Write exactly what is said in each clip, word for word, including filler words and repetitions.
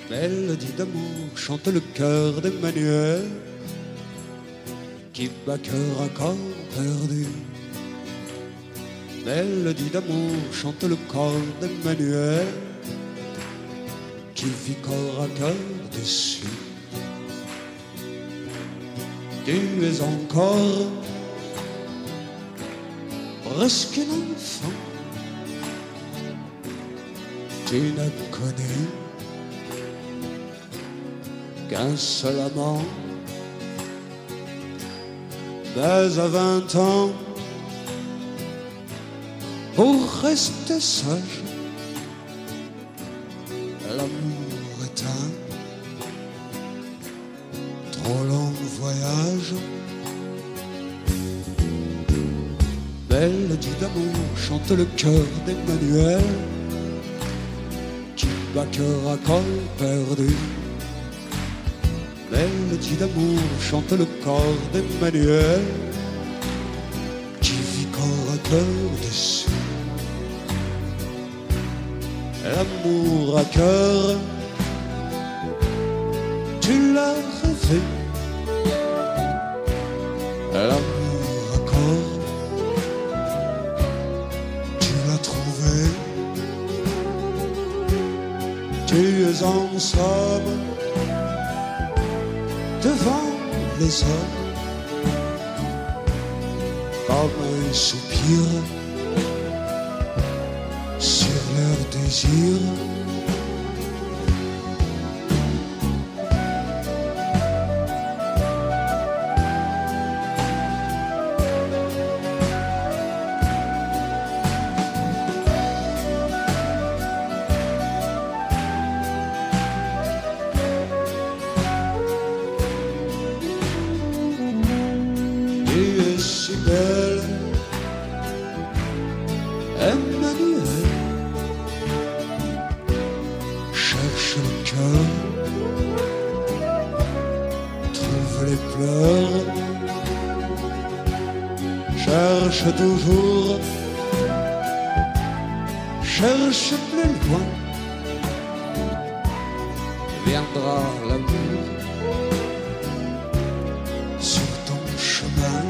Mélodie d'amour chante le cœur d'Emmanuel, qui bat cœur à corps perdu. Mélodie d'amour chante le corps d'Emmanuel, qui vit corps à cœur déçu. Tu es encore presque un enfant, tu n'as connu qu'un seul amant. Mais à vingt ans, pour rester sage, l'amour est un trop long voyage. Mélodie d'amour chante le cœur d'Emmanuel, qui bat cœur à corps perdu. Mélodie d'amour chante le corps d'Emmanuel, qui vit corps à cœur déçu. L'amour à cœur, tu l'as rêvé. L'amour à corps, tu l'as trouvé. Tu es en somme devant les hommes comme un soupir sur leur désir. Si belle, Emmanuel, cherche le cœur, trouve les pleurs, cherche toujours, cherche plus loin, viendra l'amour sur ton chemin.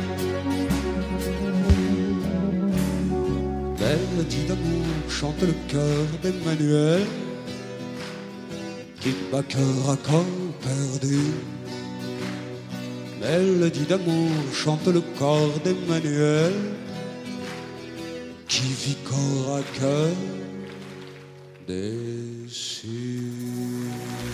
Mélodie d'amour chante le cœur d'Emmanuel, qui bat cœur à corps perdu. Mélodie d'amour chante le corps d'Emmanuel, qui vit corps à cœur déçu.